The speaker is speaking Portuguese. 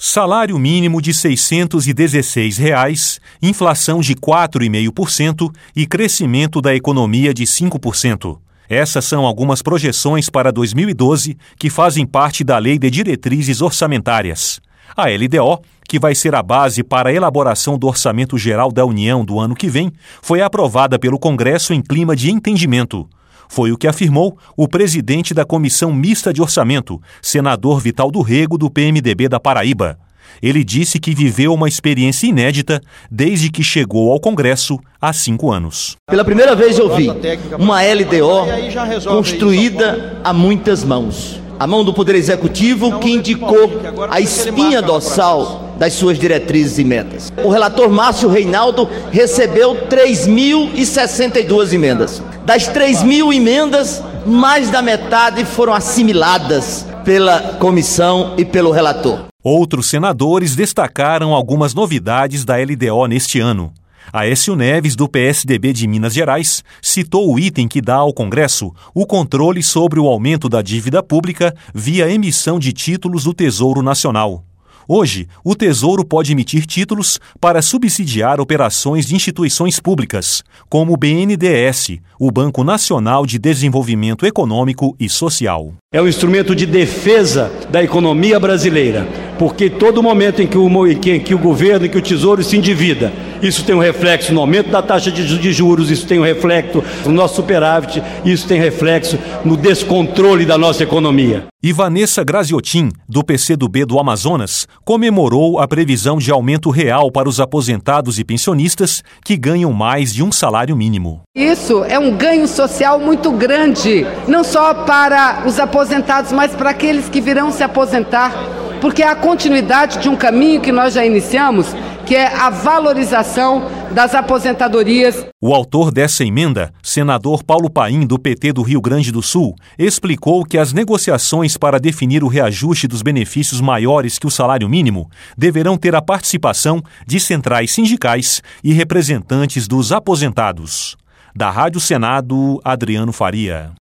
Salário mínimo de R$ 616, inflação de 4,5% e crescimento da economia de 5%. Essas são algumas projeções para 2012 que fazem parte da Lei de Diretrizes Orçamentárias. A LDO, que vai ser a base para a elaboração do Orçamento Geral da União do ano que vem, foi aprovada pelo Congresso em clima de entendimento. Foi o que afirmou o presidente da Comissão Mista de Orçamento, senador Vital do Rego, do PMDB da Paraíba. Ele disse que viveu uma experiência inédita desde que chegou ao Congresso há 5 anos. Pela primeira vez eu vi uma LDO construída a muitas mãos. A mão do Poder Executivo, que indicou a espinha dorsal das suas diretrizes e metas. O relator Márcio Reinaldo recebeu 3.062 emendas. Das 3.000 emendas, mais da metade foram assimiladas pela comissão e pelo relator. Outros senadores destacaram algumas novidades da LDO neste ano. Aécio Neves, do PSDB de Minas Gerais, citou o item que dá ao Congresso o controle sobre o aumento da dívida pública via emissão de títulos do Tesouro Nacional. Hoje, o Tesouro pode emitir títulos para subsidiar operações de instituições públicas, como o BNDES, o Banco Nacional de Desenvolvimento Econômico e Social. É um instrumento de defesa da economia brasileira, porque todo momento em que o governo, em que o Tesouro se endivida, isso tem um reflexo no aumento da taxa de juros, isso tem um reflexo no nosso superávit, isso tem reflexo no descontrole da nossa economia. E Vanessa Graziotin, do PCdoB do Amazonas, comemorou a previsão de aumento real para os aposentados e pensionistas que ganham mais de um salário mínimo. Isso é um ganho social muito grande, não só para os aposentados, mas para aqueles que virão se aposentar, porque é a continuidade de um caminho que nós já iniciamos, que é a valorização das aposentadorias. O autor dessa emenda, senador Paulo Paim, do PT do Rio Grande do Sul, explicou que as negociações para definir o reajuste dos benefícios maiores que o salário mínimo deverão ter a participação de centrais sindicais e representantes dos aposentados. Da Rádio Senado, Adriano Faria.